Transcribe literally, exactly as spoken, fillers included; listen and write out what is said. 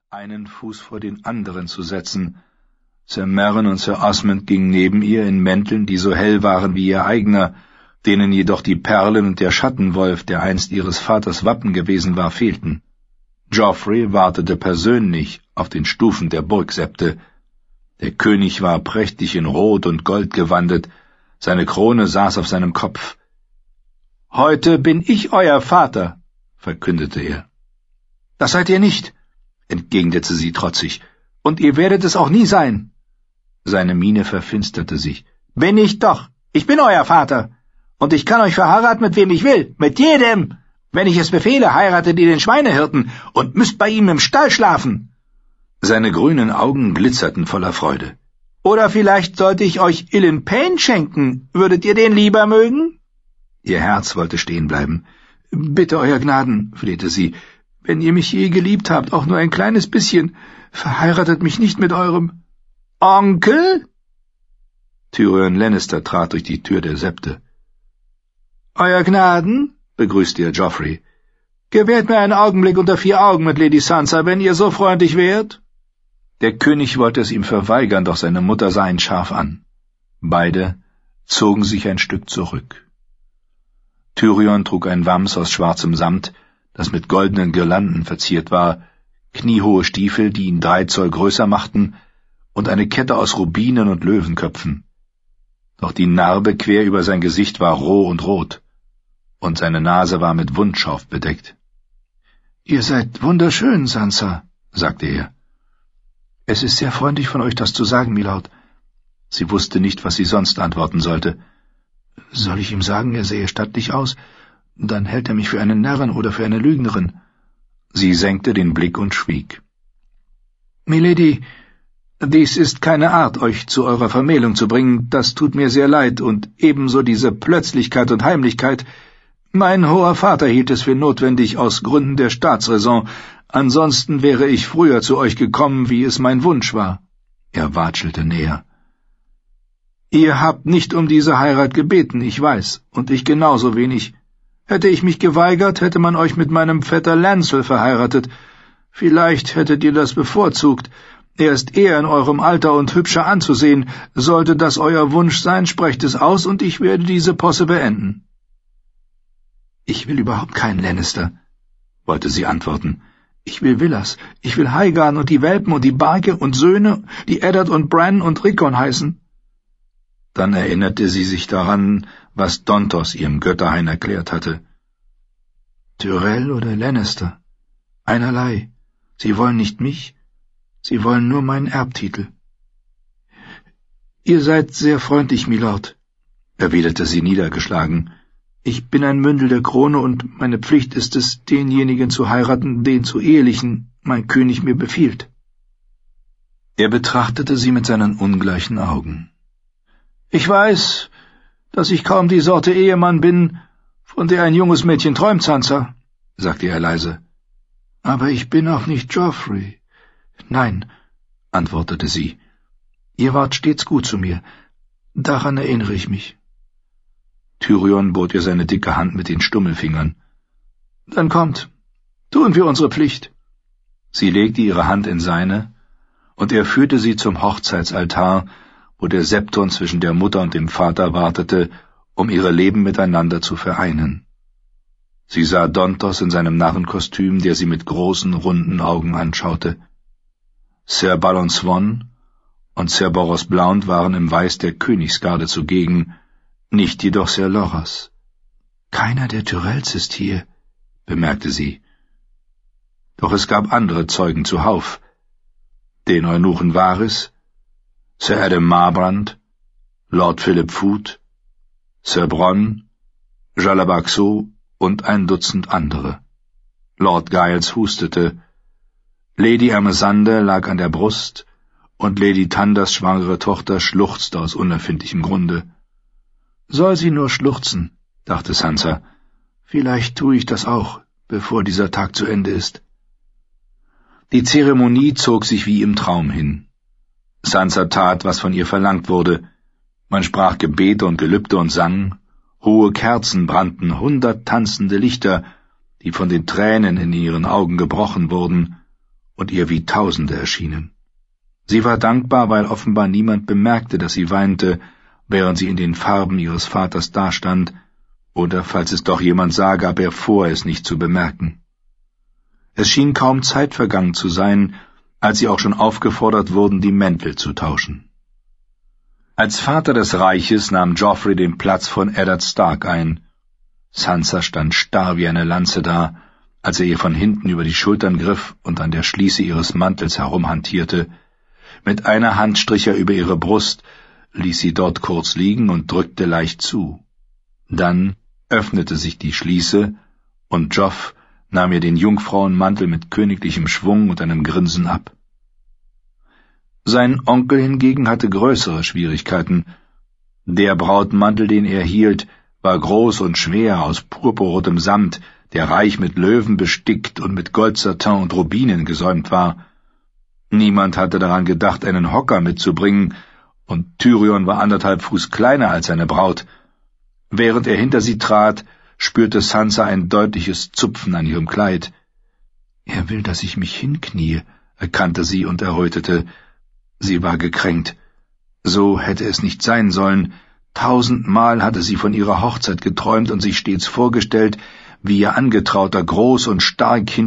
einen Fuß vor den anderen zu setzen. Sir Meryn und Sir Osmond gingen neben ihr in Mänteln, die so hell waren wie ihr eigener, denen jedoch die Perlen und der Schattenwolf, der einst ihres Vaters Wappen gewesen war, fehlten. Joffrey wartete persönlich auf den Stufen der Burgsepte. Der König war prächtig in Rot und Gold gewandet, seine Krone saß auf seinem Kopf. »Heute bin ich euer Vater«, verkündete er. »Das seid ihr nicht«, entgegnete sie trotzig, »und ihr werdet es auch nie sein.« Seine Miene verfinsterte sich. »Bin ich doch, ich bin euer Vater, und ich kann euch verheiraten, mit wem ich will, mit jedem. Wenn ich es befehle, heiratet ihr den Schweinehirten und müsst bei ihm im Stall schlafen.« Seine grünen Augen glitzerten voller Freude. »Oder vielleicht sollte ich euch Ilyn Payne schenken, würdet ihr den lieber mögen?« Ihr Herz wollte stehen bleiben. »Bitte, Euer Gnaden«, flehte sie, »wenn ihr mich je geliebt habt, auch nur ein kleines bisschen, verheiratet mich nicht mit eurem Onkel?« Tyrion Lannister trat durch die Tür der Septe. »Euer Gnaden«, begrüßte er Joffrey, »gewährt mir einen Augenblick unter vier Augen mit Lady Sansa, wenn ihr so freundlich wärt.« Der König wollte es ihm verweigern, doch seine Mutter sah ihn scharf an. Beide zogen sich ein Stück zurück. Tyrion trug ein Wams aus schwarzem Samt, das mit goldenen Girlanden verziert war, kniehohe Stiefel, die ihn drei Zoll größer machten, und eine Kette aus Rubinen und Löwenköpfen. Doch die Narbe quer über sein Gesicht war roh und rot, und seine Nase war mit Wundschauf bedeckt. »Ihr seid wunderschön, Sansa«, sagte er. »Es ist sehr freundlich von euch, das zu sagen, Milord.« Sie wusste nicht, was sie sonst antworten sollte. »Soll ich ihm sagen, er sähe stattlich aus? Dann hält er mich für einen Narren oder für eine Lügnerin.« Sie senkte den Blick und schwieg. »Milady, dies ist keine Art, euch zu eurer Vermählung zu bringen, das tut mir sehr leid, und ebenso diese Plötzlichkeit und Heimlichkeit. Mein hoher Vater hielt es für notwendig aus Gründen der Staatsräson, ansonsten wäre ich früher zu euch gekommen, wie es mein Wunsch war.« Er watschelte näher. »Ihr habt nicht um diese Heirat gebeten, ich weiß, und ich genauso wenig. Hätte ich mich geweigert, hätte man euch mit meinem Vetter Lancel verheiratet. Vielleicht hättet ihr das bevorzugt. Er ist eher in eurem Alter und hübscher anzusehen. Sollte das euer Wunsch sein, sprecht es aus, und ich werde diese Posse beenden.« »Ich will überhaupt keinen Lannister«, wollte sie antworten. »Ich will Villas, ich will Highgarden und die Welpen und die Barke und Söhne, die Eddard und Bran und Rickon heißen.« Dann erinnerte sie sich daran, was Dontos ihrem Götterhain erklärt hatte. »Tyrell oder Lannister? Einerlei. Sie wollen nicht mich, sie wollen nur meinen Erbtitel.« »Ihr seid sehr freundlich, Milord«, erwiderte sie niedergeschlagen. »Ich bin ein Mündel der Krone, und meine Pflicht ist es, denjenigen zu heiraten, den zu ehelichen mein König mir befiehlt.« Er betrachtete sie mit seinen ungleichen Augen. »Ich weiß, dass ich kaum die Sorte Ehemann bin, von der ein junges Mädchen träumt, Sansa«, sagte er leise. »Aber ich bin auch nicht Joffrey.« »Nein«, antwortete sie, »ihr wart stets gut zu mir. Daran erinnere ich mich.« Tyrion bot ihr seine dicke Hand mit den Stummelfingern. »Dann kommt, tun wir unsere Pflicht.« Sie legte ihre Hand in seine, und er führte sie zum Hochzeitsaltar, wo der Septon zwischen der Mutter und dem Vater wartete, um ihre Leben miteinander zu vereinen. Sie sah Dontos in seinem Narrenkostüm, der sie mit großen, runden Augen anschaute. Sir Balon Swann und Sir Boros Blount waren im Weiß der Königsgarde zugegen, nicht jedoch Sir Loras. »Keiner der Tyrells ist hier«, bemerkte sie. Doch es gab andere Zeugen zuhauf. Den Eunuchen Varys, Sir Adam Marbrand, Lord Philip Foot, Sir Bronn, Jalabaxo und ein Dutzend andere. Lord Giles hustete, Lady Amazande lag an der Brust, und Lady Tanders schwangere Tochter schluchzte aus unerfindlichem Grunde. »Soll sie nur schluchzen«, dachte Sansa. »Vielleicht tue ich das auch, bevor dieser Tag zu Ende ist.« Die Zeremonie zog sich wie im Traum hin. Sansa tat, was von ihr verlangt wurde. Man sprach Gebete und Gelübde und sang. Hohe Kerzen brannten, hundert tanzende Lichter, die von den Tränen in ihren Augen gebrochen wurden, und ihr wie Tausende erschienen. Sie war dankbar, weil offenbar niemand bemerkte, dass sie weinte, während sie in den Farben ihres Vaters dastand, oder falls es doch jemand sah, gab er vor, es nicht zu bemerken. Es schien kaum Zeit vergangen zu sein, als sie auch schon aufgefordert wurden, die Mäntel zu tauschen. Als Vater des Reiches nahm Joffrey den Platz von Eddard Stark ein. Sansa stand starr wie eine Lanze da, als er ihr von hinten über die Schultern griff und an der Schließe ihres Mantels herumhantierte. Mit einer Hand strich er über ihre Brust, ließ sie dort kurz liegen und drückte leicht zu. Dann öffnete sich die Schließe, und Joff nahm ihr den Jungfrauenmantel mit königlichem Schwung und einem Grinsen ab. Sein Onkel hingegen hatte größere Schwierigkeiten. Der Brautmantel, den er hielt, war groß und schwer aus purpurrotem Samt, der reich mit Löwen bestickt und mit Goldsatin und Rubinen gesäumt war. Niemand hatte daran gedacht, einen Hocker mitzubringen, und Tyrion war anderthalb Fuß kleiner als seine Braut. Während er hinter sie trat, spürte Sansa ein deutliches Zupfen an ihrem Kleid. »Er will, dass ich mich hinknie«, erkannte sie und errötete. Sie war gekränkt. So hätte es nicht sein sollen. Tausendmal hatte sie von ihrer Hochzeit geträumt und sich stets vorgestellt, wie ihr Angetrauter groß und stark hinter